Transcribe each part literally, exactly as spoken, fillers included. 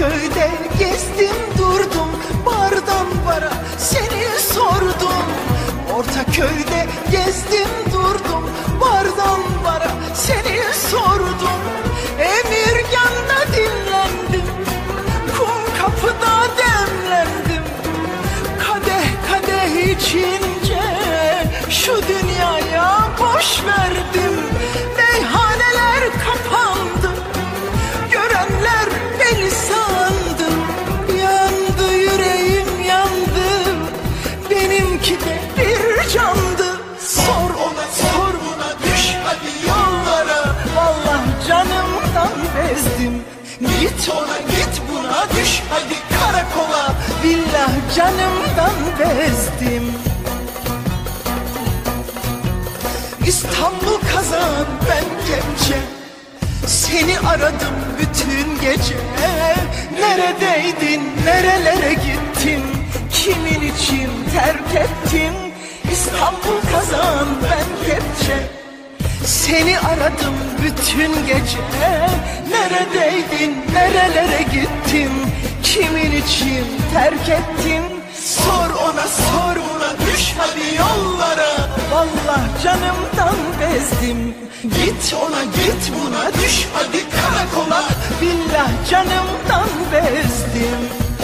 köyde gezdim durdum, bardan bara seni sordum. Orta köyde gezdim durdum, bardan bara seni sordum. Emirgan'da dinlendim, kum kapıda demlendim. Kadeh kadeh içince şu dünyaya boş verdim. Meyhaneler kapandı, görenler beni sandı. Yandı yüreğim yandı, benimki de bir candı. Sor ona sor buna, düş hadi yollara. Vallahi canımdan bezdim. Git ona git buna, düş hadi karakola. Billah canımdan bezdim. İstanbul kazan ben Kepçe, seni aradım bütün gece. Neredeydin, nerelere gittin, kimin için terk ettin? İstanbul kazan ben Kepçe, seni aradım bütün gece. Neredeydin, nerelere gittin, kimin için terk ettin? Sor ona sor buna, düş hadi yollara. Vallahi canımdan bezdim. Git ona git buna, düş hadi karakola. Billah canımdan bezdim.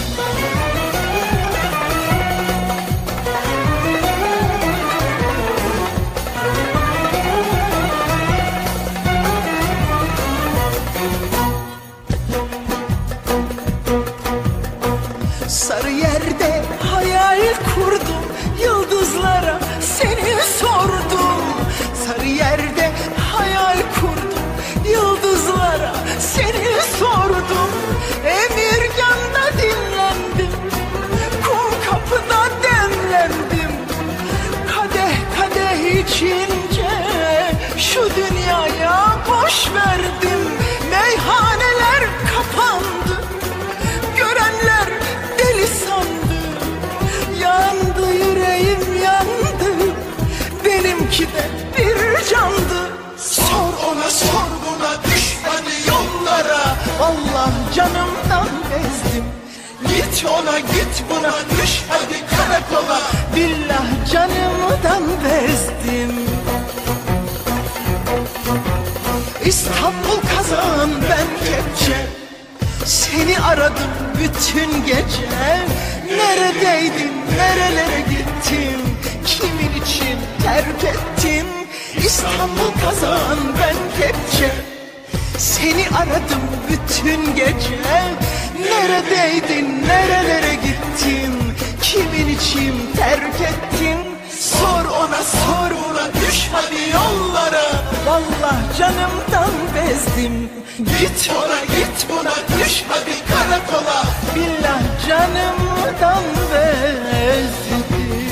Sarıyer'de hayal kurdum, yıldızlara seni sordum. Sarıyer'de hayal kurdum, yıldızlara seni sordum. Emirgan'da dinlendim, kum kapıda demlendim. Kadeh kadeh içince şu dünyaya boş verdim. Meyhaneler kapandı, görenler deli sandı. Yandı yüreğim yandı, benimki de bir candı. Sor ona sor buna, düş hadi yollara. Vallahi canımdan bezdim. Git ona git buna, düş hadi karakola. Billah canımdan bezdim. İstanbul kazan ben Kepçe, seni aradım bütün gece. Neredeydin, nerelere gittin, kimin için terk ettin? İstanbul kazan ben Kepçe, seni aradım bütün gece. Neredeydin, nerelere gittin, kimin için terk ettin? Sor ona sor buna, düş hadi yollara. Vallahi canımdan bezdim. Git ona git buna, düş hadi karakola. Billah canımdan bezdim.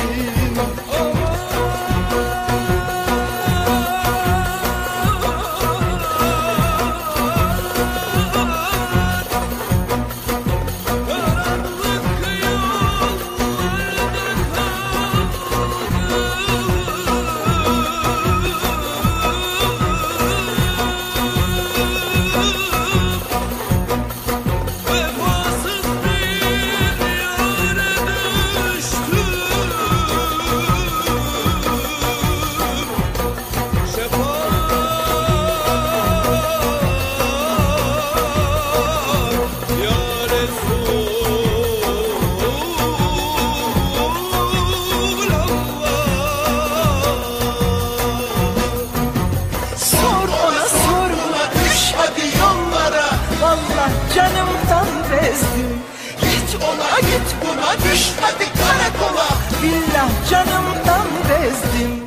Canımdan bezdim. Git ona git buna, düş hadi karakola. Billah canımdan bezdim.